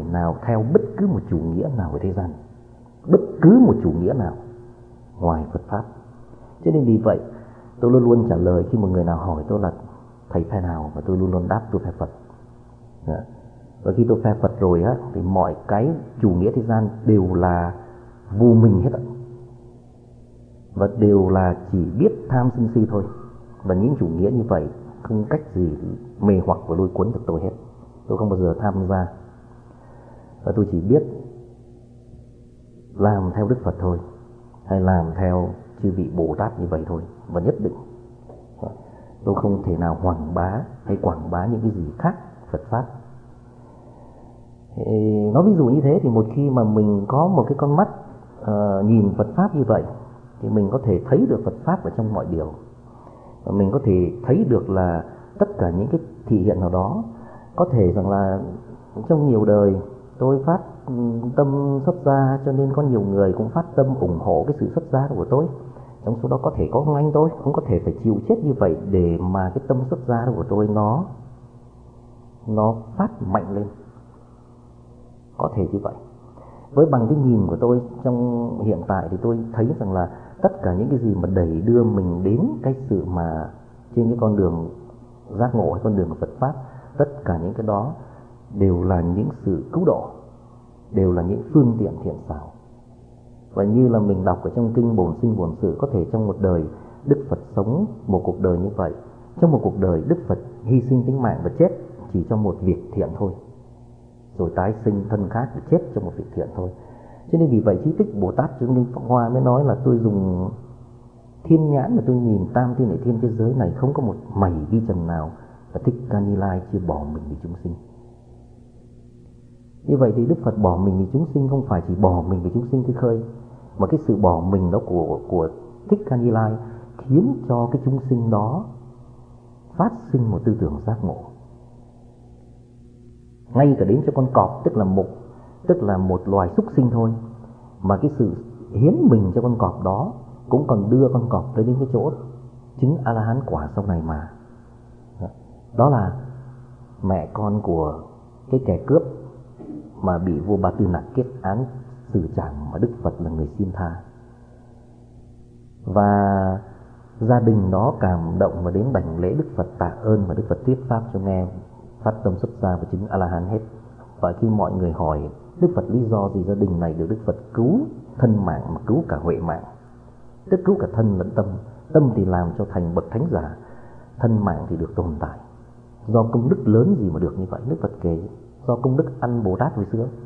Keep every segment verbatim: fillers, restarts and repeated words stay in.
nào theo bất cứ một chủ nghĩa nào ở thế gian, bất cứ một chủ nghĩa nào ngoài Phật Pháp. Cho nên vì vậy tôi luôn luôn trả lời khi một người nào hỏi tôi là thầy phe nào, và tôi luôn luôn đáp tôi phe Phật. Và khi tôi phe Phật rồi á, thì mọi cái chủ nghĩa thế gian đều là vô minh hết ạ, và đều là chỉ biết tham sân si thôi. Và những chủ nghĩa như vậy không cách gì mê hoặc và lôi cuốn được tôi hết. Tôi không bao giờ tham gia, và tôi chỉ biết làm theo Đức Phật thôi, hay làm theo chư vị Bồ Tát như vậy thôi. Và nhất định tôi không thể nào hoằng bá hay quảng bá những cái gì khác Phật Pháp. Nói ví dụ như thế thì một khi mà mình có một cái con mắt uh, nhìn Phật Pháp như vậy, thì mình có thể thấy được Phật Pháp ở trong mọi điều. Và mình có thể thấy được là tất cả những cái thị hiện nào đó. Có thể rằng là trong nhiều đời tôi phát tâm xuất gia, cho nên có nhiều người cũng phát tâm ủng hộ cái sự xuất gia của tôi. Trong số đó có thể có anh tôi cũng có thể phải chịu chết như vậy để mà cái tâm xuất gia của tôi nó nó phát mạnh lên. Có thể như vậy. Với bằng cái nhìn của tôi trong hiện tại thì tôi thấy rằng là tất cả những cái gì mà đẩy đưa mình đến cái sự mà trên cái con đường giác ngộ hay con đường của Phật Pháp, tất cả những cái đó đều là những sự cứu độ, đều là những phương tiện thiện xảo. Và như là mình đọc ở trong kinh Bổn Sinh Bổn Sự, có thể trong một đời Đức Phật sống một cuộc đời như vậy. Trong một cuộc đời Đức Phật hy sinh tính mạng và chết chỉ trong một việc thiện thôi, rồi tái sinh thân khác để chết trong một việc thiện thôi. Cho nên vì vậy Trí Tích Bồ Tát Chứng Minh Pháp Hoa mới nói là tôi dùng thiên nhãn mà tôi nhìn tam thiên đại thiên thế giới này, không có một mảy vi trần nào và Thích Ca Ni Lai chưa bỏ mình vì chúng sinh. Như vậy thì Đức Phật bỏ mình vì chúng sinh không phải chỉ bỏ mình vì chúng sinh cái khơi, mà cái sự bỏ mình đó của của Thích Ca Ni Lai khiến cho cái chúng sinh đó phát sinh một tư tưởng giác ngộ. Ngay cả đến cho con cọp, tức là một tức là một loài súc sinh thôi, mà cái sự hiến mình cho con cọp đó cũng còn đưa con cọp tới đến cái chỗ chứng A La Hán quả sau này mà. Đó là mẹ con của cái kẻ cướp mà bị vua Ba Tư Nặc kết án xử trảm, mà Đức Phật là người xin tha. Và gia đình đó cảm động và đến đảnh lễ Đức Phật tạ ơn, và Đức Phật thuyết pháp cho nghe, phát tâm xuất gia và chứng A La Hán hết. Và khi mọi người hỏi Đức Phật lý do gì gia đình này được Đức Phật cứu thân mạng mà cứu cả huệ mạng, tức cứu cả thân lẫn tâm. Tâm thì làm cho thành bậc thánh giả, thân mạng thì được tồn tại. Do công đức lớn gì mà được như vậy? Đức Phật kể do công đức ăn Bồ Tát hồi xưa.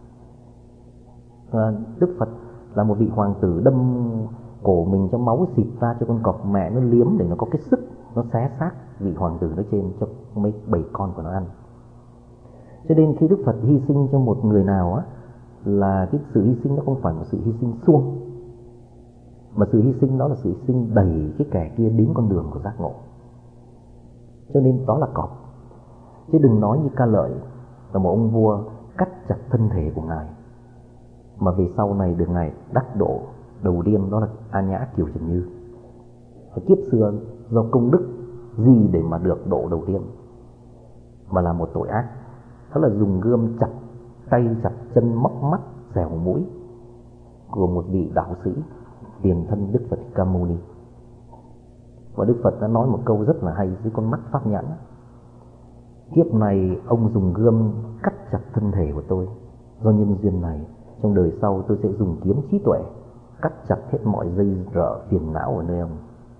À, Đức Phật là một vị hoàng tử đâm cổ mình cho máu xịt ra cho con cọp mẹ nó liếm để nó có cái sức nó xé xác vị hoàng tử nói trên cho mấy bảy con của nó ăn. Cho nên khi Đức Phật hy sinh cho một người nào á, là cái sự hy sinh nó không phải một sự hy sinh suông, mà sự hy sinh đó là sự hy sinh đẩy cái kẻ kia đến con đường của giác ngộ. Cho nên đó là cọp. Chứ đừng nói như Ca Lợi là một ông vua cắt chặt thân thể của ngài, mà về sau này được ngài đắc độ đầu tiên, đó là A Nhã Kiều Trần Như. Và kiếp xưa do công đức gì để mà được độ đầu tiên, mà là một tội ác, đó là dùng gươm chặt tay chặt chân, móc mắt xẻo mũi của một vị đạo sĩ tiền thân Đức Phật Ca Mâu Ni. Và Đức Phật đã nói một câu rất là hay dưới con mắt pháp nhãn: kiếp này ông dùng gươm cắt chặt thân thể của tôi, do nhân duyên này trong đời sau tôi sẽ dùng kiếm trí tuệ cắt chặt hết mọi dây rợ phiền não ở nơi ông.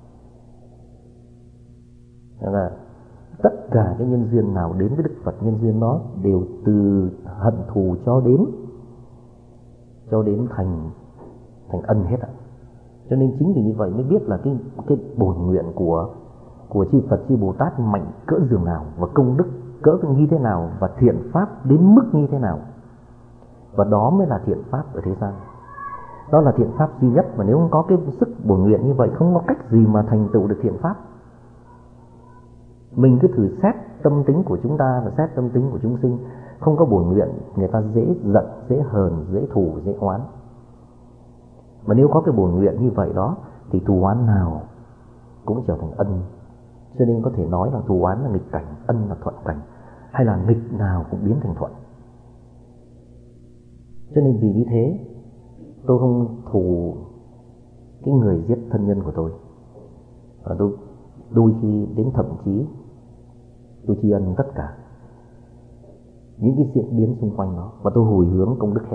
Đó là tất cả cái nhân duyên nào đến với Đức Phật, nhân duyên đó đều từ hận thù cho đến cho đến thành thành ân hết ạ. Cho nên chính vì như vậy mới biết là cái cái bổn nguyện của của chư Phật chư Bồ Tát mạnh cỡ giường nào, và công đức cỡ như thế nào, và thiện pháp đến mức như thế nào. Và đó mới là thiện pháp ở thế gian. Đó là thiện pháp duy nhất, mà nếu không có cái sức bổn nguyện như vậy, không có cách gì mà thành tựu được thiện pháp. Mình cứ thử xét tâm tính của chúng ta và xét tâm tính của chúng sinh, không có bổn nguyện người ta dễ giận, dễ hờn, dễ thù, dễ oán. Mà nếu có cái bổn nguyện như vậy đó thì thù oán nào cũng trở thành ân. Cho nên có thể nói là thù oán là nghịch cảnh, ân là thuận cảnh, hay là nghịch nào cũng biến thành thuận. Cho nên vì như thế tôi không thù cái người giết thân nhân của tôi, và tôi đôi khi đến thậm chí tôi tri ân tất cả những cái diễn biến xung quanh nó, và tôi hồi hướng công đức hết.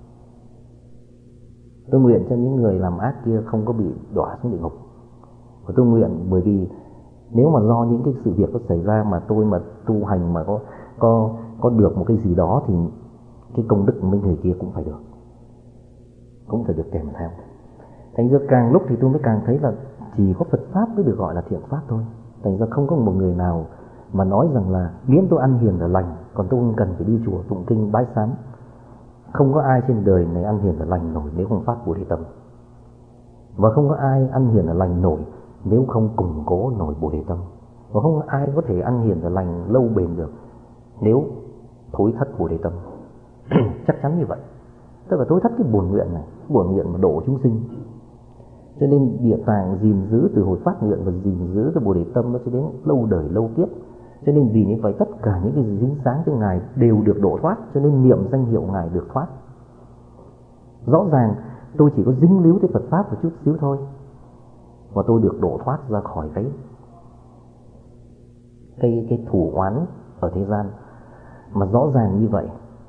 Tôi nguyện cho những người làm ác kia không có bị đọa xuống địa ngục. Và tôi nguyện, bởi vì nếu mà do những cái sự việc nó xảy ra mà tôi mà tu hành mà có có có được một cái gì đó, thì cái công đức của mấy người kia cũng phải được, cũng phải được kèm theo. Thành ra càng lúc thì tôi mới càng thấy là chỉ có Phật pháp mới được gọi là thiện pháp thôi. Thành ra không có một người nào mà nói rằng là miễn tôi ăn hiền là lành, còn tôi không cần phải đi chùa tụng kinh bái sám. Không có ai trên đời này ăn hiền là lành nổi nếu không phát Bồ Đề tâm, và không có ai ăn hiền là lành nổi nếu không củng cố nổi Bồ Đề tâm, và không có ai có thể ăn hiền là lành lâu bền được nếu thối thất Bồ Đề tâm. Chắc chắn như vậy. Tức là thối thất cái bổn nguyện này, bổn nguyện mà độ chúng sinh. Cho nên Địa Tạng gìn giữ từ hồi phát nguyện và gìn giữ cái Bồ Đề tâm nó cho đến lâu đời lâu kiếp. Cho nên vì như vậy tất cả những cái gì dính dáng tới Ngài đều được độ thoát, cho nên niệm danh hiệu Ngài được thoát. Rõ ràng tôi chỉ có dính líu tới Phật pháp một chút xíu thôi, và tôi được độ thoát ra khỏi cái cái cái thủ oán ở thế gian. Mà rõ ràng như vậy,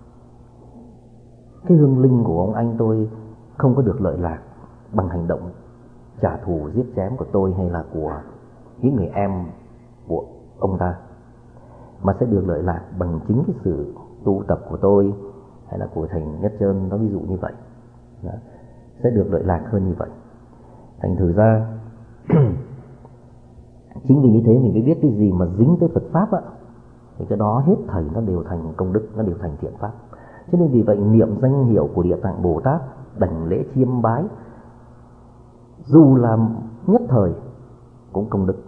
cái hương linh của ông anh tôi không có được lợi lạc bằng hành động trả thù giết chém của tôi hay là của những người em của ông ta, mà sẽ được lợi lạc bằng chính cái sự tu tập của tôi hay là của thầy Nhất Trơn, nó ví dụ như vậy. Đó, sẽ được lợi lạc hơn như vậy. Thành thử ra chính vì như thế mình mới biết cái gì mà dính tới Phật pháp á, thì cái đó hết thảy nó đều thành công đức, nó đều thành thiện pháp. Cho nên vì vậy niệm danh hiệu của Địa Tạng Bồ Tát, đảnh lễ chiêm bái, dù là nhất thời cũng công đức.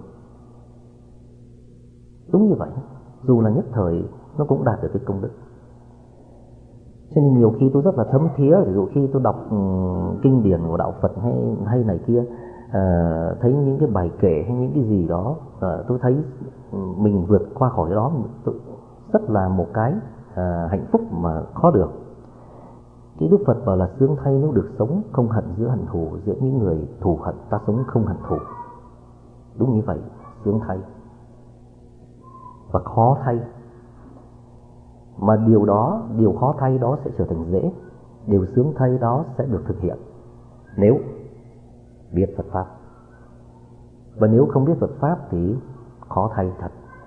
Đúng như vậy, dù là nhất thời nó cũng đạt được cái công đức. Cho nên nhiều khi tôi rất là thấm thía, ví dụ khi tôi đọc um, kinh điển của đạo Phật hay hay này kia, uh, thấy những cái bài kệ hay những cái gì đó, uh, tôi thấy um, mình vượt qua khỏi cái đó, tôi rất là một cái uh, hạnh phúc mà khó được. Cái Đức Phật bảo là sướng thay nếu được sống không hận giữa hận thù, giữa những người thù hận ta sống không hận thù. Đúng như vậy, sướng thay. Và khó thay. Mà điều đó, điều khó thay đó sẽ trở thành dễ. Điều sướng thay đó sẽ được thực hiện nếu biết Phật pháp. Và nếu không biết Phật pháp thì khó thay thật.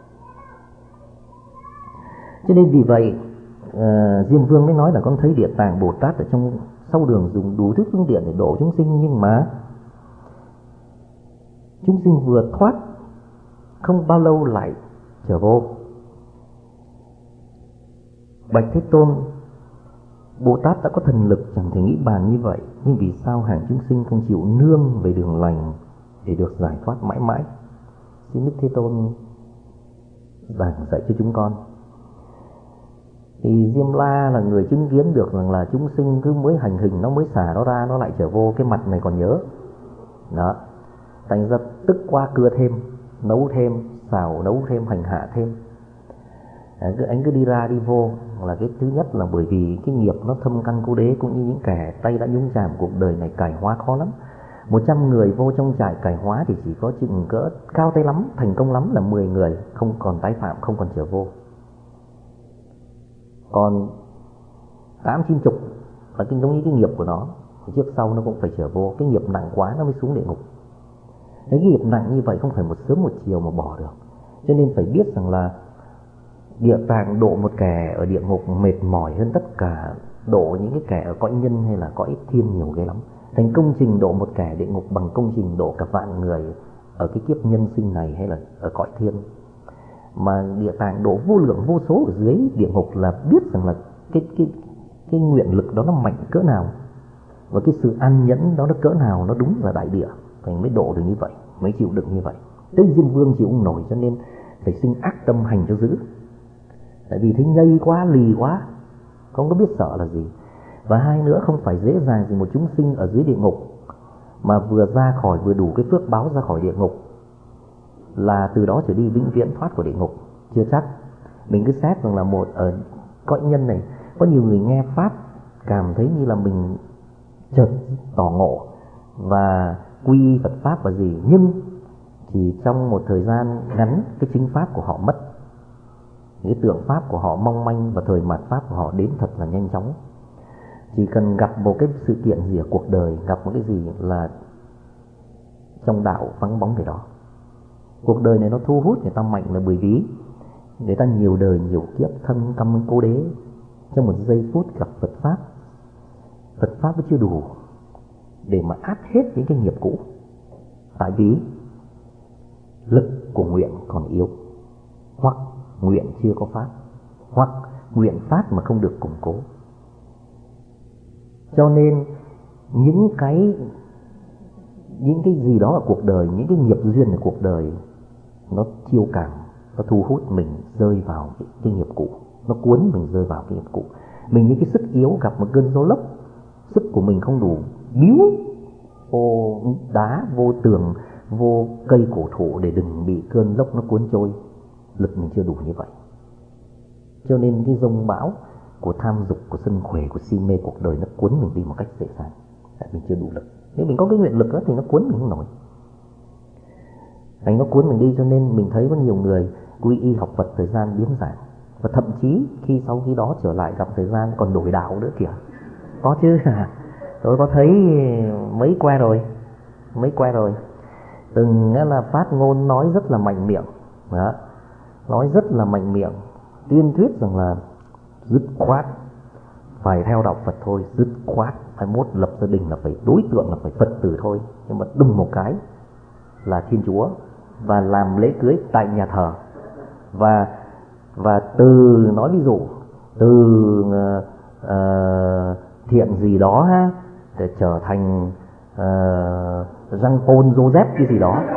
Cho nên vì vậy uh, Diêm Vương mới nói là con thấy Địa Tạng Bồ Tát ở trong sau đường dùng đủ thứ phương tiện để độ chúng sinh, nhưng mà chúng sinh vừa thoát không bao lâu lại trở vô. Bạch Thế Tôn, Bồ Tát đã có thần lực chẳng thể nghĩ bàn như vậy, nhưng vì sao hàng chúng sinh không chịu nương về đường lành để được giải thoát mãi mãi? Xin Đức Thế Tôn giảng dạy cho chúng con. Thì Diêm La là người chứng kiến được rằng là chúng sinh cứ mới hành hình nó mới xả nó ra, nó lại trở vô, cái mặt này còn nhớ. Đó, thành ra tức qua cưa thêm, nấu thêm, xào nấu thêm, hành hạ thêm. À, cứ anh cứ đi ra đi vô là cái thứ nhất là bởi vì cái nghiệp nó thâm căn cố đế, cũng như những kẻ tay đã nhúng chàm cuộc đời này cải hóa khó lắm. Một trăm người vô trong trại cải hóa thì chỉ có chừng cỡ cao tay lắm, thành công lắm là mười người không còn tái phạm, không còn trở vô. Còn tám chín chục là cái giống như cái nghiệp của nó, thì trước sau nó cũng phải trở vô. Cái nghiệp nặng quá nó mới xuống địa ngục. Cái nghiệp nặng như vậy không phải một sớm một chiều mà bỏ được. Cho nên phải biết rằng là Địa Tạng độ một kẻ ở địa ngục mệt mỏi hơn tất cả độ những cái kẻ ở cõi nhân hay là cõi thiên nhiều ghê lắm. Thành công trình độ một kẻ địa ngục bằng công trình độ cả vạn người ở cái kiếp nhân sinh này hay là ở cõi thiên. Mà Địa Tạng độ vô lượng vô số ở dưới địa ngục là biết rằng là cái cái cái nguyện lực đó nó mạnh cỡ nào, và cái sự an nhẫn đó nó cỡ nào, nó đúng là đại địa, thành mới độ được như vậy, mới chịu đựng như vậy. Tới Diêm Vương chịu không nổi, cho nên phải sinh ác tâm hành cho dữ. Tại vì thấy nhây quá, lì quá, không có biết sợ là gì. Và hai nữa, không phải dễ dàng gì một chúng sinh ở dưới địa ngục mà vừa ra khỏi, vừa đủ cái phước báo ra khỏi địa ngục là từ đó trở đi vĩnh viễn thoát khỏi địa ngục. Chưa chắc. Mình cứ xét rằng là một ở cõi nhân này có nhiều người nghe pháp cảm thấy như là mình chợt tỏ ngộ và quy y Phật Pháp là gì. Nhưng chỉ trong một thời gian ngắn, cái chính Pháp của họ mất, cái tượng Pháp của họ mong manh và thời mạt Pháp của họ đến thật là nhanh chóng. Chỉ cần gặp một cái sự kiện gì ở cuộc đời, gặp một cái gì là trong đạo vắng bóng về đó. Cuộc đời này nó thu hút người ta mạnh là bởi vì người ta nhiều đời nhiều kiếp thân căm cố đế, trong một giây phút gặp Phật Pháp, Phật Pháp vẫn chưa đủ để mà át hết những cái nghiệp cũ. Tại vì lực của nguyện còn yếu, hoặc nguyện chưa có Pháp, hoặc nguyện Pháp mà không được củng cố. Cho nên những cái những cái gì đó ở cuộc đời, những cái nghiệp duyên ở cuộc đời, nó chiêu cảm, nó thu hút mình rơi vào cái, cái nghiệp cũ, nó cuốn mình rơi vào cái nghiệp cũ. Mình như cái sức yếu gặp một cơn gió lốc, sức của mình không đủ, biếu vô đá, vô tường, vô cây cổ thụ để đừng bị cơn lốc nó cuốn trôi. Lực mình chưa đủ như vậy. Cho nên cái dông bão của tham dục, của sân khỏe, của si mê cuộc đời nó cuốn mình đi một cách dễ dàng. Tại mình chưa đủ lực. Nếu mình có cái nguyện lực đó thì nó cuốn mình không nổi. Thành nó cuốn mình đi, cho nên mình thấy có nhiều người quy y học Phật thời gian biến giảm. Và thậm chí khi sau khi đó trở lại gặp thời gian còn đổi đạo nữa kìa. Có chứ. Tôi có thấy mấy que rồi. Mấy que rồi. Từng là phát ngôn nói rất là mạnh miệng. Đó. Nói rất là mạnh miệng. Tuyên thuyết rằng là dứt khoát phải theo đạo Phật thôi, dứt khoát hai mốt lập gia đình là phải đối tượng là phải Phật tử thôi. Nhưng mà đùng một cái là Thiên Chúa, và làm lễ cưới tại nhà thờ, và và từ nói ví dụ từ uh, uh, thiện gì đó ha, để trở thành uh, Jean Paul Joseph cái gì đó.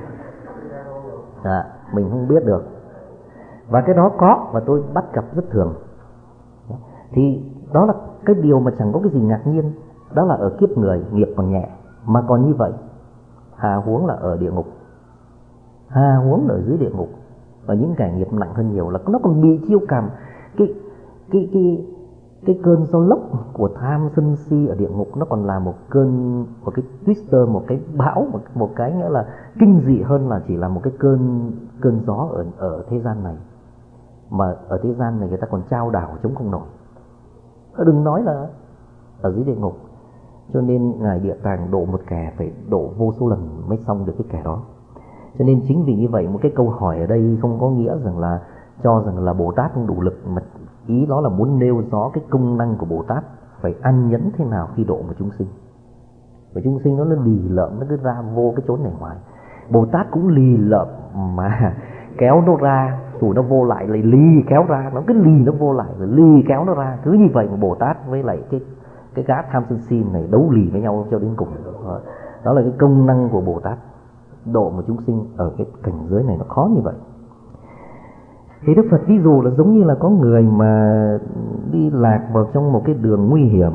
À, mình không biết được. Và cái đó có, và tôi bắt gặp rất thường. Thì đó là cái điều mà chẳng có cái gì ngạc nhiên. Đó là ở kiếp người, nghiệp còn nhẹ, mà còn như vậy. Hà huống là ở địa ngục, hà huống là ở dưới địa ngục. Và những kẻ nghiệp nặng hơn nhiều là nó còn bị chiêu cảm cái cái cái cái cơn gió lốc của tham sân si ở địa ngục. Nó còn là một cơn, một cái twister, một cái bão, một, một cái nghĩa là kinh dị hơn là chỉ là một cái cơn cơn gió ở ở thế gian này. Mà ở thế gian này người ta còn trao đảo chống không nổi, đừng nói là ở dưới địa ngục. Cho nên Ngài Địa Tạng độ một kẻ phải độ vô số lần mới xong được cái kẻ đó. Cho nên chính vì như vậy, một cái câu hỏi ở đây không có nghĩa rằng là cho rằng là Bồ Tát không đủ lực, mà ý đó là muốn nêu rõ cái công năng của Bồ Tát phải ăn nhẫn thế nào khi độ một chúng sinh. Và chúng sinh nó nó lì lợm, nó cứ ra vô cái chốn này ngoài. Bồ Tát cũng lì lợm mà kéo nó ra, rồi nó vô lại, lại lì kéo ra, nó cứ lì nó vô lại, rồi lì kéo nó ra. Cứ như vậy mà Bồ Tát với lại cái cái gã tham sân si này đấu lì với nhau cho đến cùng. Đó là cái công năng của Bồ Tát độ một chúng sinh ở cái cảnh giới này, nó khó như vậy. Thì Đức Phật ví dụ là giống như là có người mà đi lạc vào trong một cái đường nguy hiểm.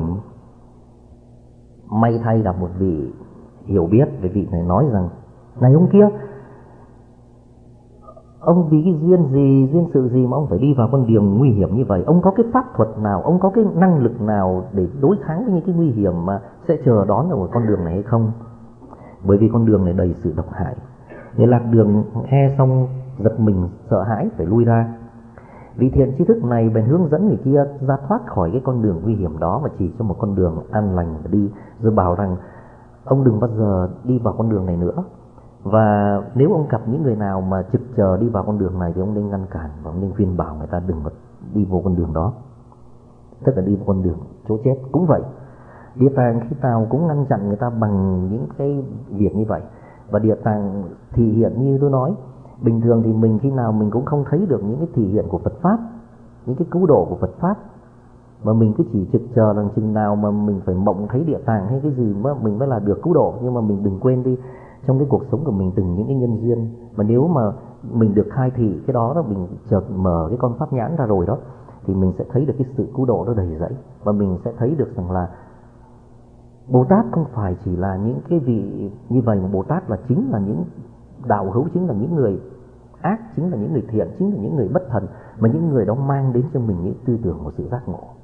May thay gặp một vị hiểu biết về vị này nói rằng: này ông kia, ông vì cái duyên gì, duyên sự gì mà ông phải đi vào con đường nguy hiểm như vậy? Ông có cái pháp thuật nào, ông có cái năng lực nào để đối kháng với những cái nguy hiểm mà sẽ chờ đón ở một con đường này hay không? Bởi vì con đường này đầy sự độc hại. Người lạc đường nghe xong giật mình sợ hãi phải lui ra. Vị thiện tri thức này bèn hướng dẫn người kia ra thoát khỏi cái con đường nguy hiểm đó, và chỉ cho một con đường an lành và đi, rồi bảo rằng ông đừng bao giờ đi vào con đường này nữa. Và nếu ông gặp những người nào mà trực chờ đi vào con đường này thì ông nên ngăn cản, và ông nên khuyên bảo người ta đừng có đi vô con đường đó, tức là đi vào con đường chỗ chết. Cũng vậy, Địa Tạng khi nào cũng ngăn chặn người ta bằng những cái việc như vậy. Và Địa Tạng thị hiện như tôi nói, bình thường thì mình khi nào mình cũng không thấy được những cái thị hiện của Phật Pháp, những cái cứu độ của Phật Pháp, mà mình cứ chỉ trực chờ rằng chừng nào mà mình phải mộng thấy Địa Tạng hay cái gì mà mình mới là được cứu độ. Nhưng mà mình đừng quên đi, trong cái cuộc sống của mình từng những cái nhân duyên, mà nếu mà mình được khai thị cái đó, đó mình chợt mở cái con pháp nhãn ra rồi đó, thì mình sẽ thấy được cái sự cứu độ nó đầy rẫy. Và mình sẽ thấy được rằng là Bồ Tát không phải chỉ là những cái vị như vậy, mà Bồ Tát là chính là những đạo hữu, chính là những người ác, chính là những người thiện, chính là những người bất thần, mà những người đó mang đến cho mình những tư tưởng của sự giác ngộ.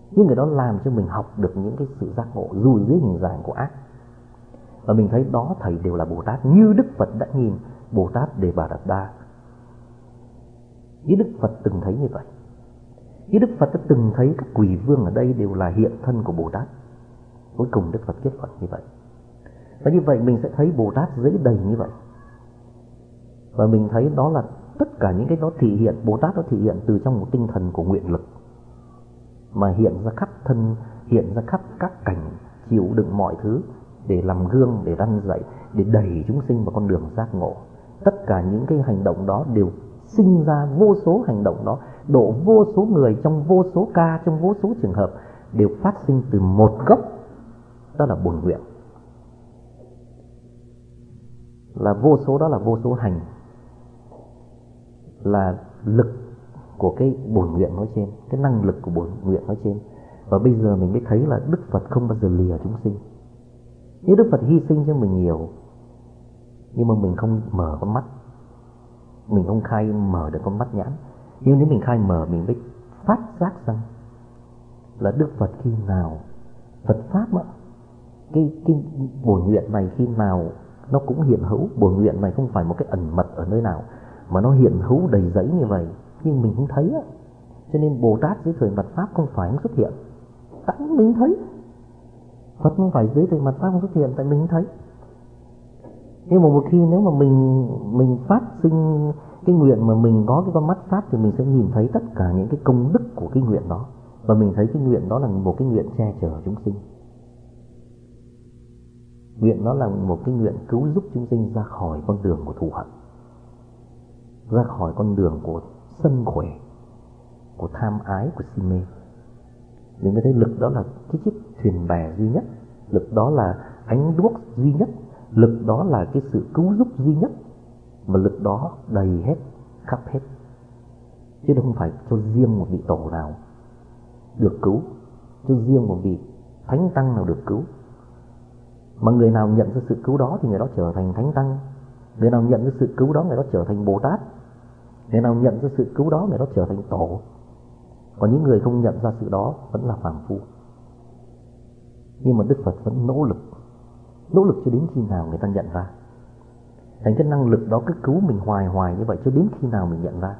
Những người đó làm cho mình học được những cái sự giác ngộ dù dưới hình dạng của ác. Và mình thấy đó thầy đều là Bồ Tát, như Đức Phật đã nhìn Bồ Tát Đề Bà Đạt Đa. Như Đức Phật từng thấy như vậy. Như Đức Phật đã từng thấy các quỷ vương ở đây đều là hiện thân của Bồ Tát. Cuối cùng Đức Phật kết luận như vậy. Và như vậy mình sẽ thấy Bồ Tát giấy đầy như vậy. Và mình thấy đó là tất cả những cái đó thị hiện, Bồ Tát nó thị hiện từ trong một tinh thần của nguyện lực, mà hiện ra khắp thân, hiện ra khắp các cảnh, chịu đựng mọi thứ để làm gương, để răn dạy, để đẩy chúng sinh vào con đường giác ngộ. Tất cả những cái hành động đó đều sinh ra vô số hành động đó, độ vô số người trong vô số ca, trong vô số trường hợp, đều phát sinh từ một gốc, đó là bổn nguyện. Là vô số, đó là vô số hành, là lực của cái bổn nguyện nói trên, cái năng lực của bổn nguyện nói trên. Và bây giờ mình mới thấy là Đức Phật không bao giờ lìa chúng sinh. Như Đức Phật hy sinh cho mình nhiều, nhưng mà mình không mở con mắt, mình không khai mở được con mắt nhãn. Nhưng nếu mình khai mở, mình mới phát giác rằng là Đức Phật khi nào Phật Pháp á, cái, cái bổn nguyện này khi nào nó cũng hiện hữu. Bổn nguyện này không phải một cái ẩn mật ở nơi nào, mà nó hiện hữu đầy giấy như vậy, nhưng mình không thấy á. Cho nên Bồ Tát dưới thời mạt Pháp không phải không xuất hiện, tại mình thấy. Phật không phải dưới thời mạt Pháp không xuất hiện, tại mình không thấy. Nhưng mà một khi nếu mà mình mình phát sinh cái nguyện mà mình có cái con mắt Pháp, thì mình sẽ nhìn thấy tất cả những cái công đức của cái nguyện đó. Và mình thấy cái nguyện đó là một cái nguyện che chở chúng sinh. Nguyện đó là một cái nguyện cứu giúp chúng sinh ra khỏi con đường của thù hận, ra khỏi con đường của sân khỏe, của tham ái, của si mê. Mình mới thấy lực đó là cái chiếc thuyền bè duy nhất, lực đó là ánh đuốc duy nhất, lực đó là cái sự cứu giúp duy nhất, mà lực đó đầy hết, khắp hết. Chứ không phải cho riêng một vị tổ nào được cứu, cho riêng một vị thánh tăng nào được cứu. Mà người nào nhận ra sự cứu đó thì người đó trở thành thánh tăng. Người nào nhận ra sự cứu đó, người đó trở thành Bồ Tát. Người nào nhận ra sự cứu đó, người đó trở thành tổ. Còn những người không nhận ra sự đó vẫn là phàm phu. Nhưng mà Đức Phật vẫn nỗ lực, nỗ lực cho đến khi nào người ta nhận ra. Thành cái năng lực đó cứ cứu mình hoài hoài như vậy cho đến khi nào mình nhận ra.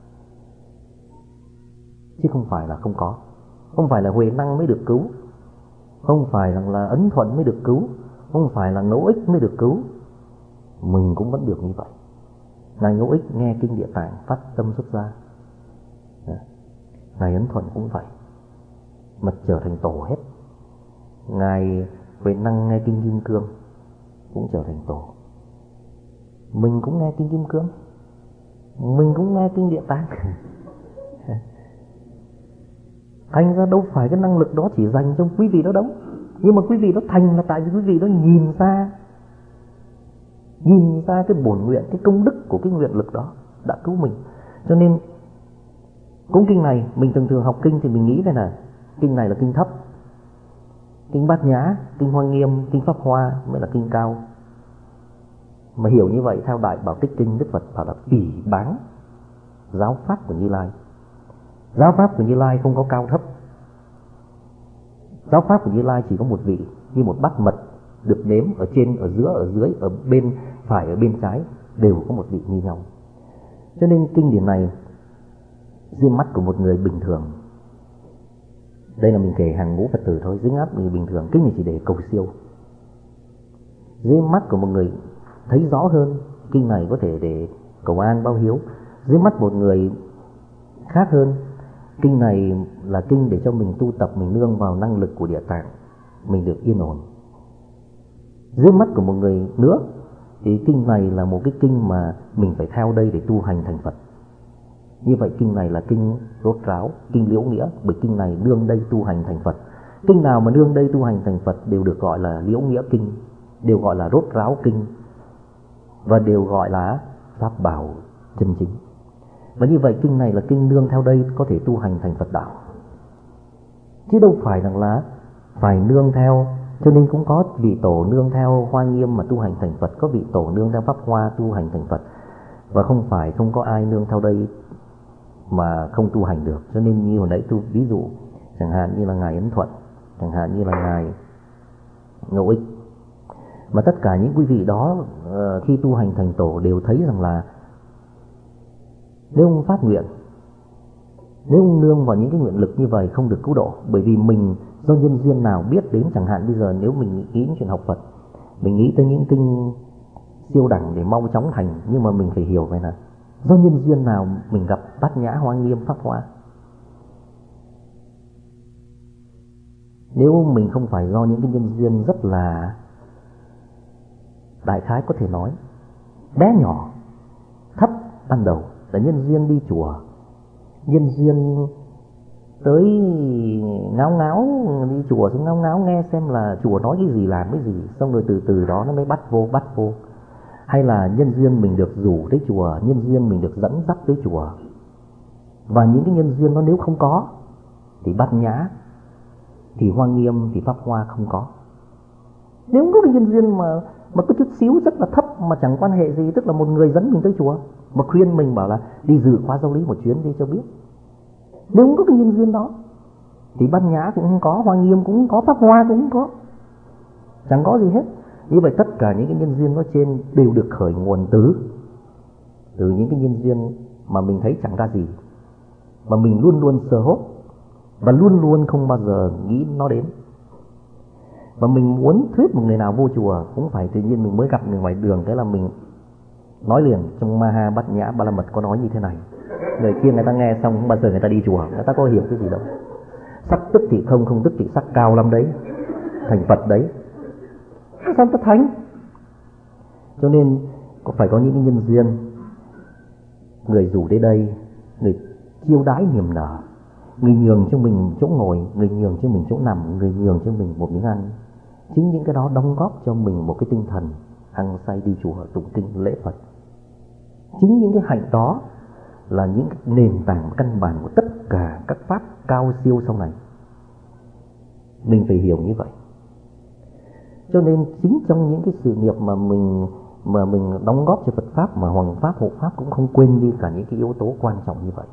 Chứ không phải là không có. Không phải là Huệ Năng mới được cứu, không phải là, là Ấn Thuận mới được cứu, không phải là Ngẫu Ích mới được cứu. Mình cũng vẫn được như vậy. Ngài Ngẫu Ích nghe kinh Địa Tạng phát tâm xuất gia, Ngài Ấn Thuận cũng vậy, mà trở thành tổ hết. Ngài Huệ Năng nghe kinh Kim Cương cũng trở thành tổ. Mình cũng nghe kinh Kim Cương, mình cũng nghe kinh Địa Tạng. Thành ra đâu phải cái năng lực đó chỉ dành cho quý vị đó đâu. Nhưng mà quý vị đó thành là tại vì quý vị đó nhìn ra, nhìn ra cái bổn nguyện, cái công đức của cái nguyện lực đó đã cứu mình. Cho nên cũng kinh này, mình thường thường học kinh thì mình nghĩ về này, kinh này là kinh thấp, kinh Bát Nhã, kinh Hoa Nghiêm, kinh Pháp Hoa mới là kinh cao. Mà hiểu như vậy, theo Đại Bảo Tích Kinh, Đức Phật bảo là phỉ báng giáo pháp của Như Lai. Giáo pháp của Như Lai không có cao thấp. Giáo pháp của Như Lai chỉ có một vị, như một bát mật được nếm ở trên, ở giữa, ở dưới, ở bên phải, ở bên trái, đều có một vị như nhau. Cho nên kinh điển này dưới mắt của một người bình thường, đây là mình kể hàng ngũ Phật tử thôi, dưới mắt người bình thường, kinh này chỉ để cầu siêu. Dưới mắt của một người thấy rõ hơn, kinh này có thể để cầu an báo hiếu. Dưới mắt một người khác hơn, kinh này là kinh để cho mình tu tập, mình nương vào năng lực của Địa Tạng, mình được yên ổn. Dưới mắt của một người nữa thì kinh này là một cái kinh mà mình phải theo đây để tu hành thành Phật. Như vậy kinh này là kinh rốt ráo, kinh liễu nghĩa, bởi kinh này nương đây tu hành thành Phật. Kinh nào mà nương đây tu hành thành Phật đều được gọi là liễu nghĩa kinh, đều gọi là rốt ráo kinh, và đều gọi là pháp bảo chân chính. Và như vậy kinh này là kinh nương theo đây có thể tu hành thành Phật đạo, chứ đâu phải rằng là phải nương theo. Cho nên cũng có vị tổ nương theo Hoa Nghiêm mà tu hành thành Phật, có vị tổ nương theo Pháp Hoa tu hành thành Phật, và không phải không có ai nương theo đây mà không tu hành được. Cho nên như hồi nãy tôi ví dụ, chẳng hạn như là Ngài Ấn Thuận, chẳng hạn như là Ngài Ngẫu Ích. Mà tất cả những quý vị đó khi tu hành thành tổ đều thấy rằng là nếu ông phát nguyện, nếu ông nương vào những cái nguyện lực như vậy không được cứu độ. Bởi vì mình do nhân duyên nào biết đến, chẳng hạn bây giờ nếu mình nghĩ đến chuyện học Phật, mình nghĩ tới những kinh siêu đẳng để mau chóng thành, nhưng mà mình phải hiểu vậy là do nhân duyên nào mình gặp Bát Nhã, Hoa Nghiêm, Pháp Hoa. Nếu mình không phải do những cái nhân duyên rất là đại khái có thể nói bé nhỏ, thấp ban đầu, là nhân duyên đi chùa, nhân duyên tới ngáo ngáo đi chùa xong ngáo ngáo nghe xem là chùa nói cái gì làm cái gì, xong rồi từ từ đó nó mới bắt vô bắt vô. Hay là nhân duyên mình được rủ tới chùa, nhân duyên mình được dẫn dắt tới chùa. Và những cái nhân duyên đó nếu không có thì Bát Nhã, thì Hoa Nghiêm, thì Pháp Hoa không có. Nếu không có cái nhân duyên mà mà có chút xíu rất là thấp mà chẳng quan hệ gì, tức là một người dẫn mình tới chùa mà khuyên mình bảo là đi dự khóa giáo lý một chuyến đi cho biết, nếu không có cái nhân duyên đó thì Bát Nhã cũng không có, Hoa Nghiêm cũng không có, Pháp Hoa cũng không có, chẳng có gì hết. Như vậy tất cả những cái nhân duyên nói trên đều được khởi nguồn từ từ những cái nhân duyên mà mình thấy chẳng ra gì, mà mình luôn luôn sờ hốt và luôn luôn không bao giờ nghĩ nó đến. Và mình muốn thuyết một người nào vô chùa cũng phải tự nhiên mình mới gặp người ngoài đường, cái là mình nói liền trong Maha Bát Nhã Ba La Mật có nói như thế này. Người kia người ta nghe xong không bao giờ người ta đi chùa, người ta có hiểu cái gì đâu. Sắc tức thì không, không tức thì sắc, cao lắm đấy, thành Phật đấy, sao ta thánh. Cho nên có phải có những cái nhân duyên, người rủ đến đây, người chiêu đãi niềm nở, người nhường cho mình chỗ ngồi, người nhường cho mình chỗ nằm, người nhường cho mình một miếng ăn. Chính những cái đó đóng góp cho mình một cái tinh thần hăng say đi chùa tụng kinh lễ Phật. Chính những cái hạnh đó là những nền tảng căn bản của tất cả các pháp cao siêu sau này. Mình phải hiểu như vậy. Cho nên chính trong những cái sự nghiệp mà mình mà mình đóng góp cho Phật pháp, mà Hoàng pháp, Hộ pháp cũng không quên đi cả những cái yếu tố quan trọng như vậy.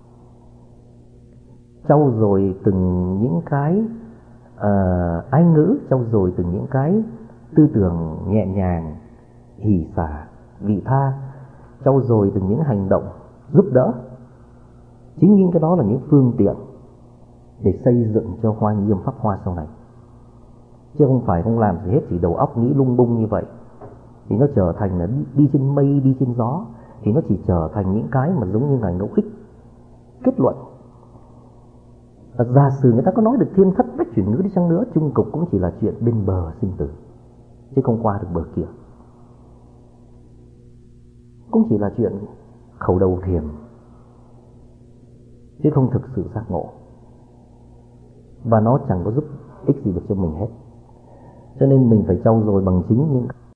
Trau dồi từng những cái uh, ái ngữ, trau dồi từng những cái tư tưởng nhẹ nhàng, hỷ xả, vị tha, trau dồi từng những hành động giúp đỡ. Chính những cái đó là những phương tiện để xây dựng cho Hoa Nghiêm Pháp Hoa sau này. Chứ không phải không làm gì hết, chỉ đầu óc nghĩ lung bung như vậy thì nó trở thành là đi, đi trên mây, đi trên gió, thì nó chỉ trở thành những cái mà giống như Ngài Ngẫu Ích kết luận. Giả sử người ta có nói được thiên thất bách chuyển ngữ đi chăng nữa, chung cục cũng chỉ là chuyện bên bờ sinh tử, chứ không qua được bờ kia. Cũng chỉ là chuyện khẩu đầu thiền, chứ không thực sự giác ngộ. Và nó chẳng có giúp ích gì được cho mình hết. Cho nên mình phải trau dồi bằng chính những